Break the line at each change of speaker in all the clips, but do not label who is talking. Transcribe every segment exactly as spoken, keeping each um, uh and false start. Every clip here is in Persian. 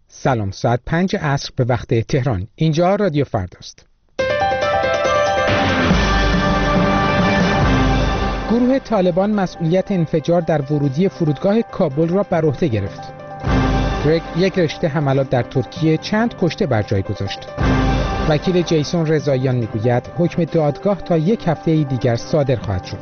سلام، ساعت پنج عصر به وقت تهران. اینجا رادیو فرداست. گروه طالبان مسئولیت انفجار در ورودی فرودگاه کابل را بر عهده گرفت. گرگ یک رشته حملات در ترکیه چند کشته بر جای گذاشت. وکیل جیسون رضاییان میگوید حکم دادگاه تا یک هفته دیگر صادر خواهد شد.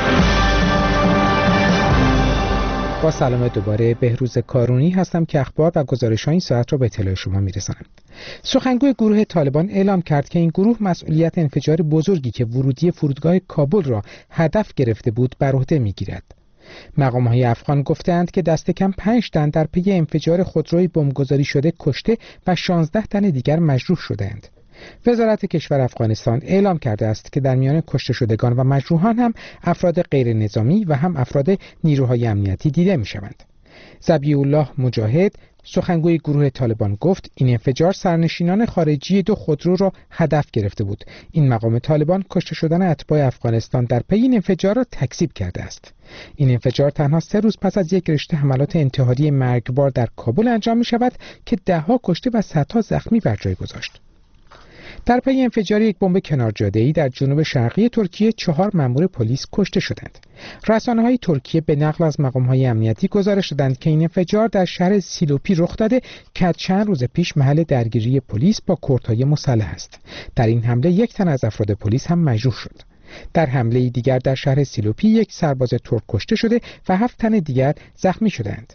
با سلام دوباره، بهروز کارونی هستم که اخبار و گزارش‌های این ساعت را به اطلاع شما می‌رسانم. سخنگوی گروه طالبان اعلام کرد که این گروه مسئولیت انفجار بزرگی که ورودی فرودگاه کابل را هدف گرفته بود بر عهده می‌گیرد. مقام‌های افغان گفتند که دست کم پنج تن در پی انفجار خودروی بمبگذاری شده کشته و شانزده تن دیگر مجروح شدند. وزارت کشور افغانستان اعلام کرده است که در میان کشته شدگان و مجروحان هم افراد غیر نظامی و هم افراد نیروهای امنیتی دیده می شوند. ذبیح الله مجاهد، سخنگوی گروه طالبان، گفت این انفجار سرنشینان خارجی دو خودرو را هدف گرفته بود. این مقام طالبان کشته شدن اتباع افغانستان در پی این انفجار را تکذیب کرده است. این انفجار تنها سه روز پس از یک رشته حملات انتحاری مرگبار در کابل انجام می شود که دهها کشته و صدها زخمی بر جای گذاشت. در پی انفجار یک بمب کنارجاده‌ای در جنوب شرقی ترکیه چهار مأمور پلیس کشته شدند. رسانه‌های ترکیه به نقل از مقام‌های امنیتی گزارش دادند که این انفجار در شهر سیلوپی رخ داده که چند روز پیش محل درگیری پلیس با کردهای مسلح است. در این حمله یک تن از افراد پلیس هم مجروح شد. در حمله دیگر در شهر سیلوپی یک سرباز ترک کشته شده و هفت تن دیگر زخمی شدند.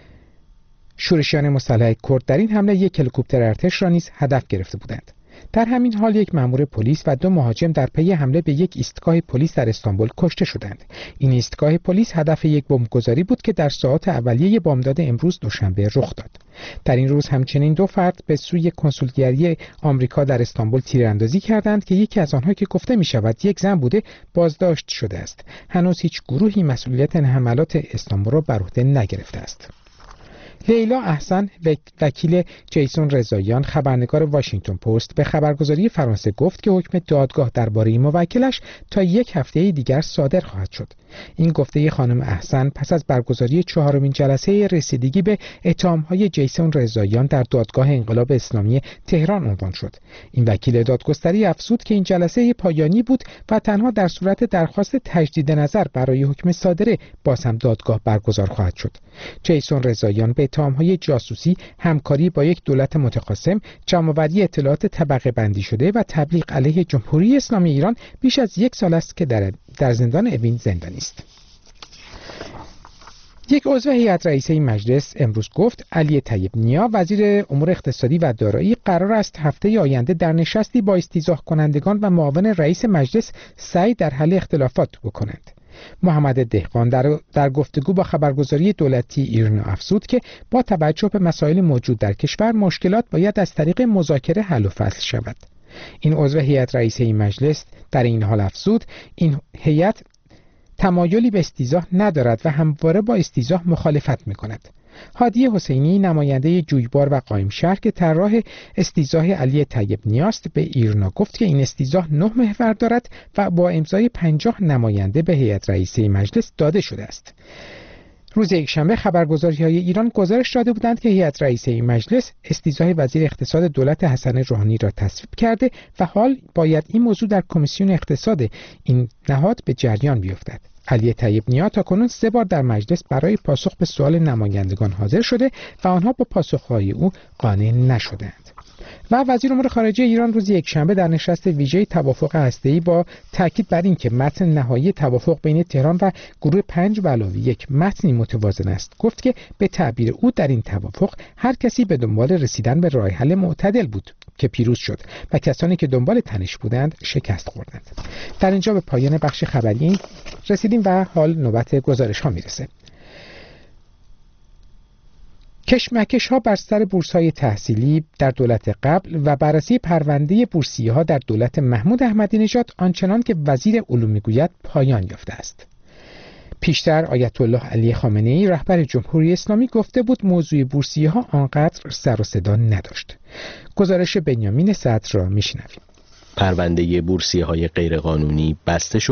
شورشیان مسلح کرد در این حمله یک هلیکوپتر ارتش را نیز هدف گرفته بودند. در همین حال یک مأمور پلیس و دو مهاجم در پی حمله به یک ایستگاه پلیس در استانبول کشته شدند. این ایستگاه پلیس هدف یک بمبگذاری بود که در ساعات اولیه بامداد امروز دوشنبه رخ داد. در این روز همچنین دو فرد به سوی کنسولگری آمریکا در استانبول تیراندازی کردند که یکی از آنها که گفته می شود یک زن بوده بازداشت شده است. هنوز هیچ گروهی مسئولیت حملات استانبول را بر عهده نگرفته است. لیلا احسن، وکیل جیسون رضاییان، خبرنگار واشنگتن پست، به خبرگزاری فرانسه گفت که حکم دادگاه درباره موکلش تا یک هفته دیگر صادر خواهد شد. این گفته خانم احسن پس از برگزاری چهارمین جلسه رسیدگی به اتهام‌های جیسون رضاییان در دادگاه انقلاب اسلامی تهران عنوان شد. این وکیل دادگستری افزود که این جلسه پایانی بود و تنها در صورت درخواست تجدید نظر برای حکم صادره باز هم دادگاه برگزار خواهد شد. جیسون رضاییان به اتهام‌های جاسوسی، همکاری با یک دولت متخاصم، جمع‌آوری اطلاعات طبقه بندی شده و تبلیغ علیه جمهوری اسلامی ایران بیش از یک سال است که در در زندان اوین زندانی است. یک عضو هیئت رئیسه مجلس امروز گفت علی طیب نیا، وزیر امور اقتصادی و دارایی، قرار است هفته آینده در نشستی با استیضاح کنندگان و معاون رئیس مجلس سعی در حل اختلافات بکنند. محمد دهقان در, در گفتگو با خبرگزاری دولتی ایرنا افزود که با توجه به مسائل موجود در کشور مشکلات باید از طریق مذاکره حل و فصل شود. این عضو هیئت رئیسه این مجلس در این حال افزود این هیئت تمایلی به استیضاح ندارد و همواره با استیضاح مخالفت می‌کند. هادی حسینی، نماینده جویبار و قائمشهر که طراح استیضاح علی طیب نیاست، به ایرنا گفت که این استیضاح نه محور دارد و با امضای پنجاه نماینده به هیئت رئیسه مجلس داده شده است. روز یکشنبه خبرگزاری‌های ایران گزارش داده بودند که هیئت رئیسه مجلس استیضاح وزیر اقتصاد دولت حسن روحانی را تصویب کرده و حال باید این موضوع در کمیسیون اقتصاد این نهاد به جریان بیفتد. علی طیب نیا تاکنون سه بار در مجلس برای پاسخ به سوال نمایندگان حاضر شده و آنها با پاسخ‌های او قانع نشدند. و وزیر امور خارجه ایران روز یکشنبه در نشست ویژه توافق هسته‌ای با تاکید بر اینکه متن نهایی توافق بین تهران و گروه پنج به علاوه یک متنی متوازن است، گفت که به تعبیر او در این توافق هر کسی به دنبال رسیدن به راه حل معتدل بود که پیروز شد و کسانی که دنبال تنش بودند شکست خوردند. در اینجا به پایان بخش خبری رسیدیم و حال نوبت گزارش ها میرسه. کشمکش ها بر سر بورس های تحصیلی در دولت قبل و بررسی پرونده بورسیه ها در دولت محمود احمدی نژاد آنچنان که وزیر علوم میگوید پایان یافته است. پیشتر آیت الله علی خامنه ای رهبر جمهوری اسلامی گفته بود موضوع بورسیه ها آنقدر سر و صدا نداشت. گزارش بنیامین صدر را میشنویم.
پرونده بورسیه های غیرقانونی بسته شد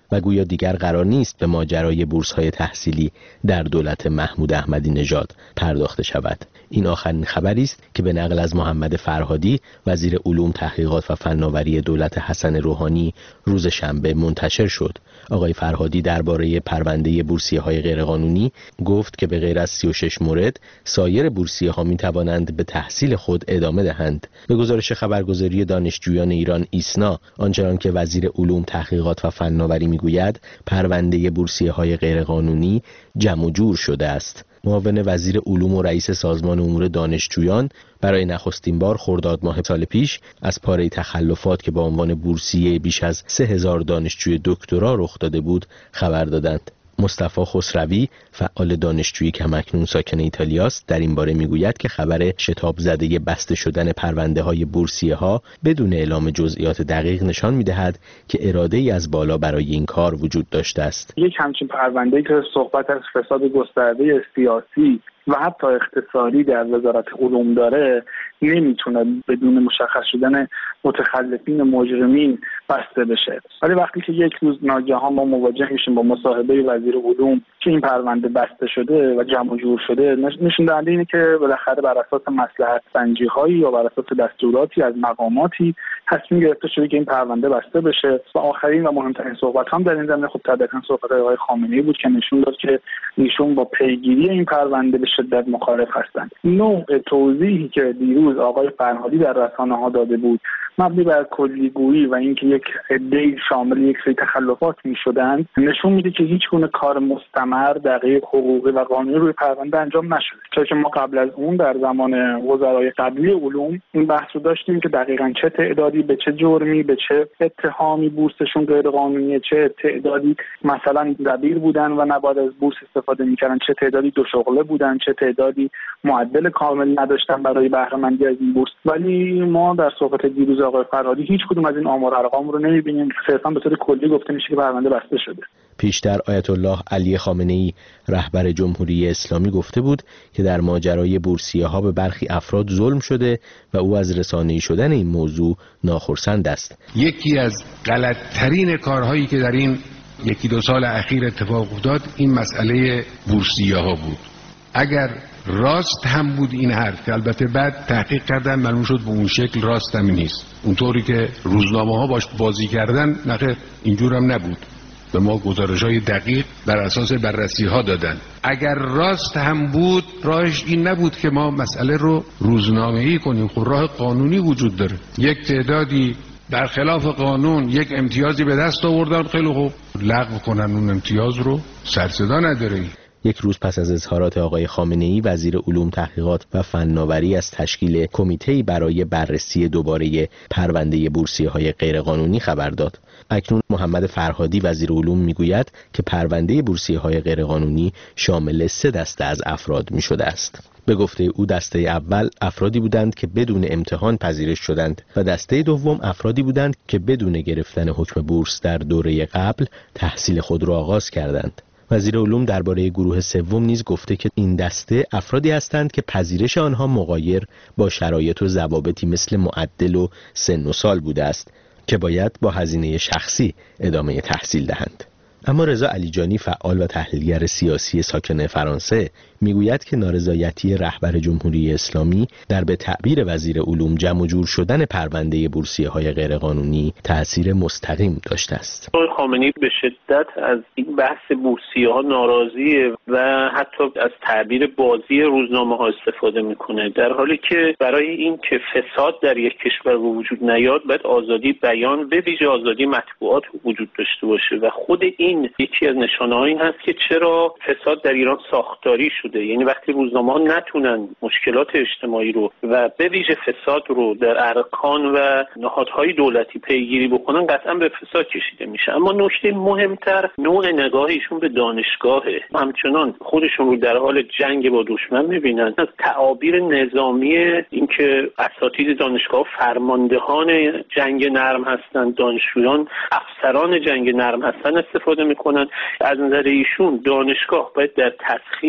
و گویا دیگر قرار نیست به ماجرای بورس‌های تحصیلی در دولت محمود احمدی نژاد پرداخته شود. این آخرین خبری است که به نقل از محمد فرهادی وزیر علوم، تحقیقات و فناوری دولت حسن روحانی روز شنبه منتشر شد. آقای فرهادی درباره پرونده بورسیه‌های غیرقانونی گفت که به غیر از سی و شش مورد سایر بورسیه‌ها می‌توانند به تحصیل خود ادامه دهند. به گزارش خبرگزاری دانشجویان ایران ایسنا، آنچنان که وزیر علوم، تحقیقات و فناوری می‌گوید، پرونده بورسیه‌های غیرقانونی جمع و جور شده است. معاون وزیر علوم و رئیس سازمان امور دانشجویان برای نخستین بار خرداد ماه سال پیش از پاره تخلفات که با عنوان بورسیه بیش از سه هزار دانشجوی دکترا رخ داده بود خبر دادند. مصطفی خسروی، فعال دانشجویی که هم‌اکنون ساکن ایتالیا است، در این باره میگوید که خبر شتاب زده بسته شدن پرونده‌های بورسیه‌ها بدون اعلام جزئیات دقیق نشان می‌دهد که اراده‌ای از بالا برای این کار وجود داشته است.
یک همچین پرونده‌ای که صحبت از فساد گسترده سیاسی و حتی اقتصادی در وزارت علوم داره، نمیتونه بدون مشخص شدن متخلفین مجرمین بسته بشه. ولی وقتی که یک روز ناگهان ما مواجه میشیم با مصاحبه وزیر علوم که این پرونده بسته شده و جمع و جور شده، نشون دهنده اینه که بالاخره بر اساس مصلحت سنجی هایی یا بر اساس دستوراتی از مقاماتی تصمیم گرفته شده که این پرونده بسته بشه. و آخرین و مهمترین صحبت هم در این زمینه خب طبعاً صحبت آقای خامنه‌ای بود که نشون داد که ایشون با پیگیری این پرونده به شدت مخالف هستند. نوع توضیحی که دیروز آقای فرهادی در رسانه‌ها داده بود مبنی بر کلیگویی و اینکه یک عده شامل یک سری تخلفات می‌شدند، نشون میده که هیچ گونه کار مستمر دقیق حقوقی و قانونی روی پرونده انجام نشده. چون که ما قبل از اون در زمان وزرای قبلی علوم این بحث رو داشتیم که دقیقاً چه تعدادی به چه جرمی به چه اتهامی بورسشون غیر قانونیه، چه تعدادی مثلا دبیر بودن و نباید از بورس استفاده می‌کردن، چه تعدادی دو شغله بودن، چه تعدادی معدل کامل نداشتن برای بهره مندی از این بورس. ولی ما در صحبت دیروز آقای فرهادی هیچ کدوم از این آمار ارقام رو نمی‌بینیم. صرفاً به طور کلی گفته میشه که پرونده بسته شده.
پیشتر آیت الله علی خامنه‌ای رهبر جمهوری اسلامی گفته بود که در ماجرای بورسیه‌ها به برخی افراد ظلم شده و او از رسانه‌ای شدن این موضوع ناخرسند است.
یکی از غلط‌ترین کارهایی که در این یکی دو سال اخیر اتفاق افتاد این مسئله بورسیه‌ها بود. اگر راست هم بود این حرف که البته بعد تحقیق کردن معلوم شد به اون شکل راست هم نیست، اونطوری که روزنامه ها باش بازی کردن نخیر اینجور هم نبود، به ما گزارش های دقیق بر اساس بررسی ها دادن. اگر راست هم بود راهش این نبود که ما مسئله رو روزنامه‌ای کنیم، خب راه قانونی وجود داره. یک تعدادی در خلاف قانون یک امتیازی به دست آوردن، خیلی خوب لغو کنن اون امتیاز رو، سر صدا نداره.
یک روز پس از اظهارات آقای خامنه‌ای، وزیر علوم، تحقیقات و فناوری از تشکیل کمیته‌ای برای بررسی دوباره پرونده بورسیه‌های غیرقانونی خبر داد. اکنون محمد فرهادی وزیر علوم میگوید که پرونده بورسیه‌های غیرقانونی شامل سه دسته از افراد می‌شده است. به گفته او دسته اول افرادی بودند که بدون امتحان پذیرش شدند و دسته دوم افرادی بودند که بدون گرفتن حکم بورس در دوره قبل تحصیل خود را آغاز کردند. وزیر علوم درباره گروه سوم نیز گفته که این دسته افرادی هستند که پذیرش آنها مغایر با شرایط و ضوابطی مثل معدل و سن و سال بوده است که باید با هزینه شخصی ادامه تحصیل دهند. اما رضا علیجانی، فعال و تحلیلگر سیاسی ساکن فرانسه، میگوید که نارضایتی رهبر جمهوری اسلامی در به تعبیر وزیر علوم جمع و جور شدن پرونده بورسیه‌های غیرقانونی تأثیر مستقیم داشته است.
آقای خامنه‌ای به شدت از این بحث بورسیه‌ها ناراضیه و حتی از تعبیر بازی روزنامه‌ها استفاده میکنه، در حالی که برای این که فساد در یک کشور به وجود نیاد باید آزادی بیان به ویژه آزادی مطبوعات وجود داشته باشه و خود این یکی از نشانه‌ها این هست که چرا فساد در ایران ساختاری شده. یعنی وقتی روزنامه‌ها نتونن مشکلات اجتماعی رو و به ویژه فساد رو در ارکان و نهادهای دولتی پیگیری بکنن قطعا به فساد کشیده میشه. اما نکته مهمتر نوع نگاهشون به دانشگاهه. همچنان خودشون رو در حال جنگ با دشمن میبینن. از تعابیر نظامی اینکه اساتید دانشگاه فرماندهان جنگ نرم هستند، دانشجویان افسران جنگ نرم هستند استفاده میکنن. از نظر ایشون دانشگاه باید در تسخیر نیرو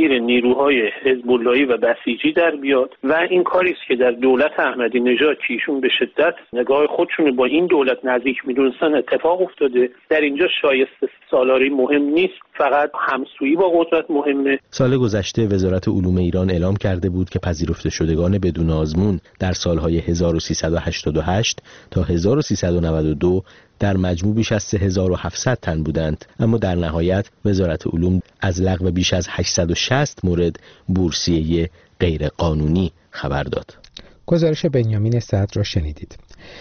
گروه‌های حزب اللهی و بسیجی در بیاد و این کاری است که در دولت احمدی نژاد که ایشون به شدت نگاه خودشون با این دولت نزدیک می‌دونستن اتفاق افتاده. در اینجا شایسته سالاری مهم نیست، فقط همسویی با قدرت مهمه.
سال گذشته وزارت علوم ایران اعلام کرده بود که پذیرفته شدگان بدون آزمون در سالهای هزار و سیصد و هشتاد و هشت تا هزار و سیصد و نود و دو در مجموع بیش از سه هزار و هفتصد تن بودند، اما در نهایت وزارت علوم از لغو بیش از هشتصد و شصت مورد بورسیه غیر قانونی خبر داد.
گزارش بنیامین صدر را شنیدید.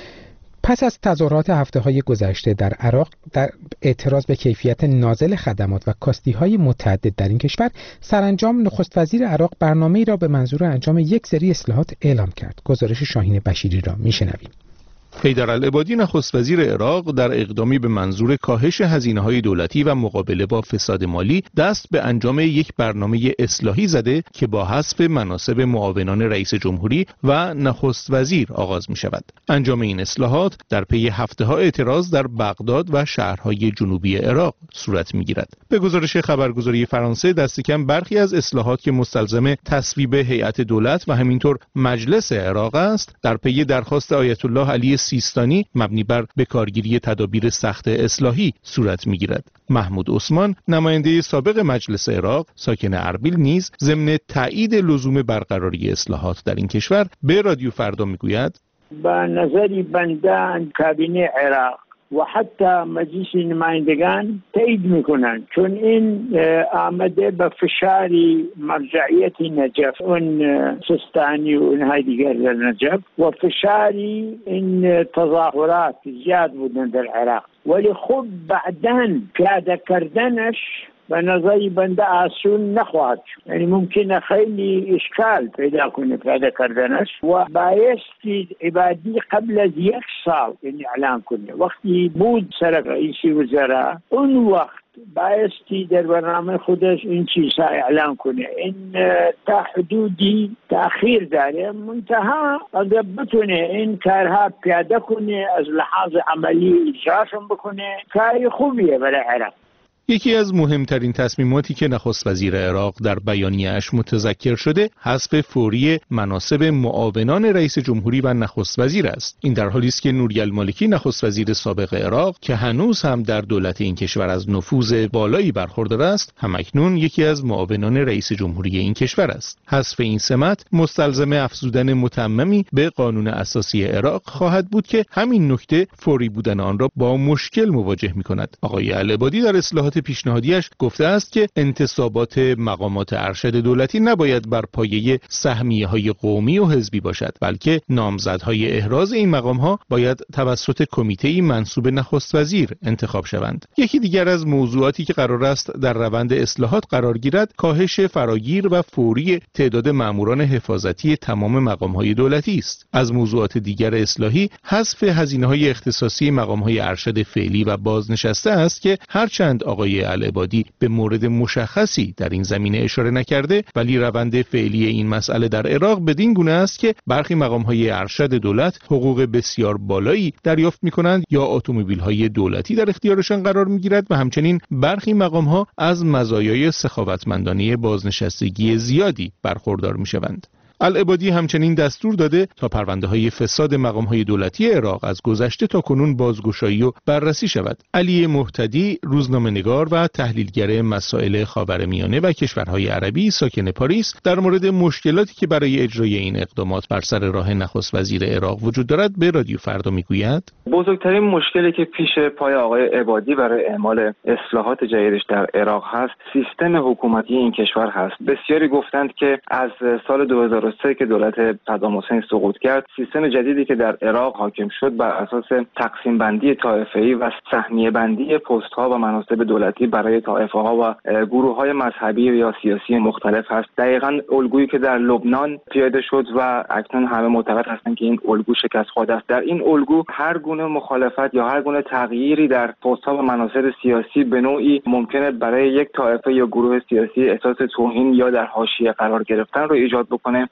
پس از تظاهرات هفته‌های گذشته در عراق در اعتراض به کیفیت نازل خدمات و کاستی‌های متعدد در این کشور، سرانجام نخست وزیر عراق برنامه‌ای را به منظور انجام یک سری اصلاحات اعلام کرد. گزارش شاهین بشیری را میشنویم.
حیدرالعبادی نخست وزیر عراق در اقدامی به منظور کاهش هزینه‌های دولتی و مقابله با فساد مالی دست به انجام یک برنامه اصلاحی زده که با حذف مناصب معاونان رئیس جمهوری و نخست وزیر آغاز می‌شود. انجام این اصلاحات در پی هفته‌ها اعتراض در بغداد و شهرهای جنوبی عراق صورت می‌گیرد. به گزارش خبرگزاری فرانسه دست کم برخی از اصلاحات که مستلزم تصویب هیئت دولت و همینطور مجلس عراق است، در پی درخواست آیت الله علی سیستانی مبنی بر بکارگیری تدابیر سخت اصلاحی صورت می‌گیرد. محمود عثمان، نماینده سابق مجلس عراق ساکن اربیل، نیز ضمن تایید لزوم برقراری اصلاحات در این کشور به رادیو فردا میگوید:
به نظری بنده کابینه عراق و حتی مجلس نمایندگان تایید میکنند، چون این آمده به فشاری مرجعیت نجف اون سستانی و اونهای دیگر در نجف و فشاری این تظاهرات زیاد بودن در عراق، ولی خب بعداً پیاده کردنش به نظری بنده آسون نخواهد شد. یعنی ممکنه خیلی اشکال پیدا کنه پیدا کردنش و بایستی عبادی قبل از یک سال یعنی اعلام کنه. وقتی بود سر رئیس وزراء اون وقت بایستی در برنامه خودش این چیزها اعلام کنه. این تا حدودی تأخیر داره، منتها اگر بتونه این کارها پیاده کنه از لحاظ عملی اجراشون بکنه کاری خوبیه برای عراق.
یکی از مهمترین تصمیماتی که نخست وزیر عراق در بیانیه‌اش متذکر شده، حذف فوری مناصب معاونان رئیس جمهوری و نخست وزیر است. این در حالی است که نوری المالکی نخست وزیر سابق عراق که هنوز هم در دولت این کشور از نفوذ بالایی برخوردار است، همکنون یکی از معاونان رئیس جمهوری این کشور است. حذف این سمت مستلزم افزودن متممی به قانون اساسی عراق خواهد بود که همین نکته فوری بودن آن را با مشکل مواجه می‌کند. آقای العبادی در اصلاحات پیشنهادیش گفته است که انتصابات مقامات ارشد دولتی نباید بر پایه سهمیه‌های قومی و حزبی باشد، بلکه نامزدهای احراز این مقام‌ها باید توسط کمیته‌ای منصوب نخست وزیر انتخاب شوند. یکی دیگر از موضوعاتی که قرار است در روند اصلاحات قرار گیرد، کاهش فراگیر و فوری تعداد ماموران حفاظتی تمام مقام‌های دولتی است. از موضوعات دیگر اصلاحی، حذف هزینه‌های اختصاصی مقام‌های ارشد فعلی و بازنشسته است که هرچند آقای العبادی به مورد مشخصی در این زمینه اشاره نکرده، ولی روند فعلی این مسئله در عراق بدین گونه است که برخی مقام‌های ارشد دولت حقوق بسیار بالایی دریافت می‌کنند یا اتومبیل‌های دولتی در اختیارشان قرار می‌گیرد و همچنین برخی مقام‌ها از مزایای سخاوتمندانه بازنشستگی زیادی برخوردار می‌شوند. العبادی همچنین دستور داده تا پرونده‌های فساد مقام‌های دولتی عراق از گذشته تا کنون بازگشایی و بررسی شود. علی مهتدی، روزنامه‌نگار و تحلیلگر مسائل خاورمیانه و کشورهای عربی ساکن پاریس، در مورد مشکلاتی که برای اجرای این اقدامات بر سر راه نخست وزیر عراق وجود دارد به رادیو فردا میگوید:
بزرگترین مشکلی که پیش پای آقای عبادی برای اعمال اصلاحات جدیدش در عراق هست، سیستم حکومتی این کشور هست. بسیاری گفتند که از سال دو هزار و سه که دولت صدام حسین سقوط کرد، سیستم جدیدی که در عراق حاکم شد بر اساس تقسیم بندی طایفه‌ای و سهمیه بندی پست ها و مناصب دولتی برای طایفه ها و گروه های مذهبی یا سیاسی مختلف هست. دقیقاً الگویی که در لبنان پیاده شد و اکنون همه معتقد هستند که این الگو شکست خورده است. در این الگو هر گونه مخالفت یا هر گونه تغییری در پست ها و مناصب سیاسی به نوعی ممکنه برای یک طایفه یا گروه سیاسی احساس توهین یا در حاشیه قرار گرفتن رو ایجاد بکنه.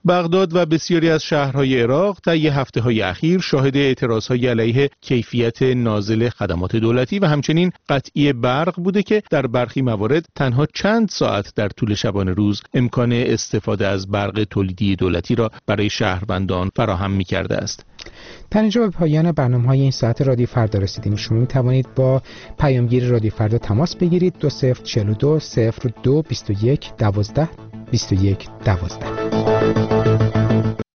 بغداد و بسیاری از شهرهای عراق طی هفته‌های اخیر شاهد اعتراضهای علیه کیفیت نازل خدمات دولتی و همچنین قطعی برق بوده که در برخی موارد تنها چند ساعت در طول شبانه روز امکان استفاده از برق تولیدی دولتی را برای شهروندان فراهم می‌کرده است.
تا اینجا به پایان برنامه‌های این ساعت رادیو فردا رسیدیم. شما می توانید با پیامگیر رادیو فردا تماس بگیرید. دو صفر چهل و دو صفر دو بیست و یک دوازده بیست و یک دوازده.